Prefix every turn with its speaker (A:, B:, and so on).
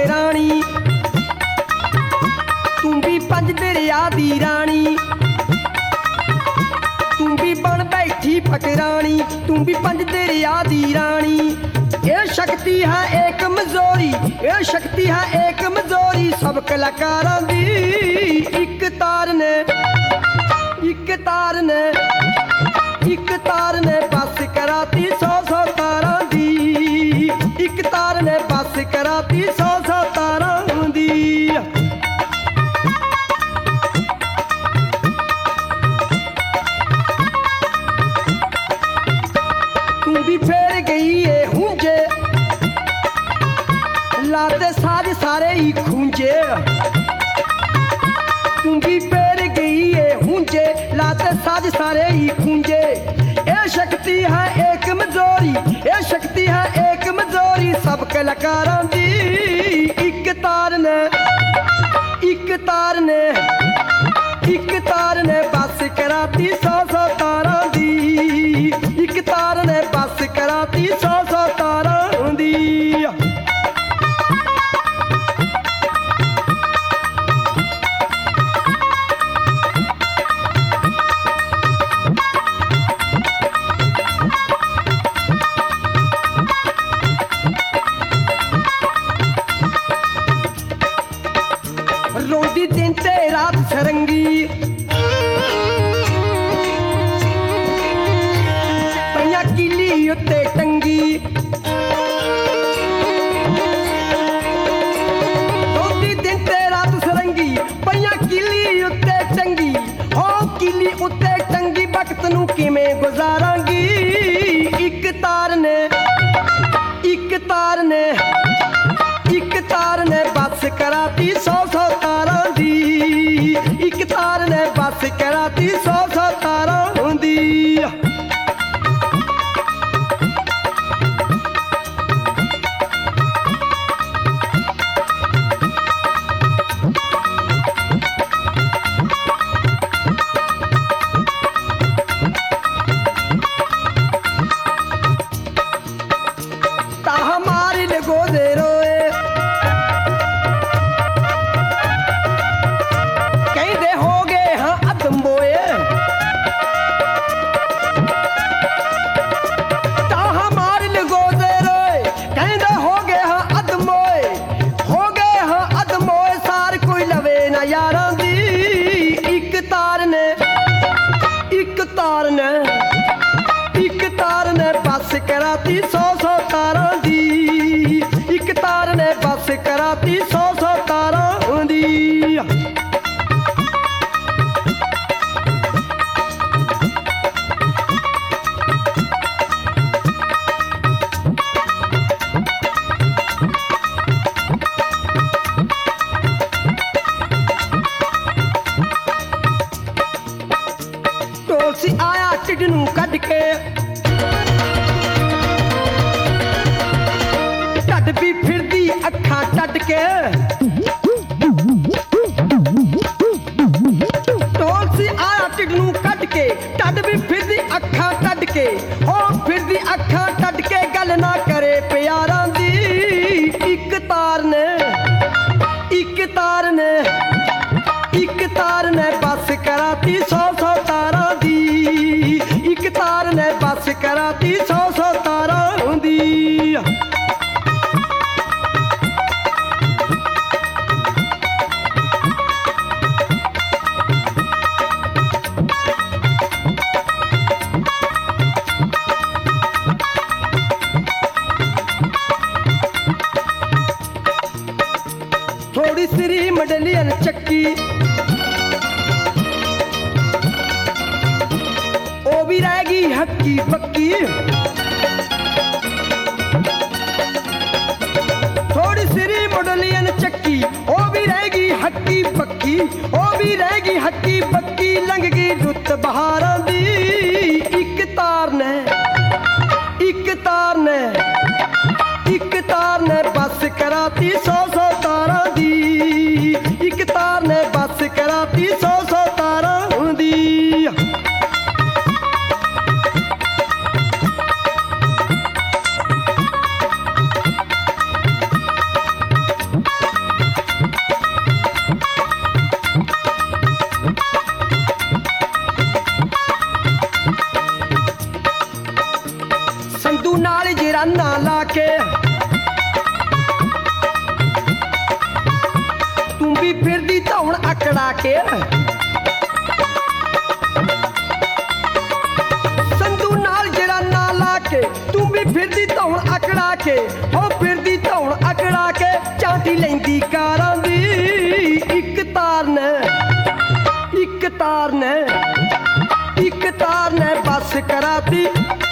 A: फकरानी तू भी पंज दरिया दी रानी तू भी बन बैठी फकरानी तू भी पंज दरिया दी रानी ये शक्ति है एक मजोरी ये शक्ति है एक मजोरी सब कलाकारां दी एक तार ने बस कराती सौ तारां दी एक तार ने बस कराती सौ तारां दी तू भी फेर गई है हुंजे लाते साज सारे ही खूंजे तू भी फेर गई है हुंजे लाते साज सारे ही खूंजे ये शक्ति है एक मजोरी ये शक्ति है एक मजोरी सब कलाकारां दी एक तार ने बस कराती सौ तारां दी एक तार ने बस कराती सौ तारां दी रोंदी दिन ते रात सरंगी पैया किली उत्ते टंगी रोंदी दिन ते रात सरंगी पैया किली उत्ते टंगी हो किली उत्ते टंगी वक्त नू किवें गुजारांगी एक तार ने बस कराती सौ तारां दी एक तार ने बस कराती सौ तारां दी हमारी लगो दे रोए कहीं दे हो गए हाँ अदम्बोए हमारी लगो दे रोए कहीं दे हो गए हाँ अदम्बोए सार कोई लवे ना यारां दी एक तार ने बस कराती सौ तारां दी एक तार ने बस कराती सौ तारां दी टोलसी आया टिड नू कढ के टड भी फिरदी अखा टड के टोलसी आया टिड नू कढ के टड भी फिरदी अखा टड के हो फिरदी अखा टड के गल ना करे प्यारां दी एक तार ने बस कराती सौ तारां दी एक तार ने बस कराती सौ तारां दी थोड़ी सिरी मडलियन चक्की ओ भी रहेगी हक्की पक्की थोड़ी सिरी मडलियन चक्की ओ भी रहेगी हक्की पक्की ओ भी रहेगी हक्की पक्की लंघ गई रुत बहारां दी एक तार ने बस कराती सौ तारां दी एक तार ने बस कराती सौ तारां दी लड़ा के संधू नाल जड़ा ना ला के तू भी फिरदी धौन अकड़ा के हो फिरदी धौन अकड़ा के चाटी लैंदी कारां दी इक तार ने बस कराती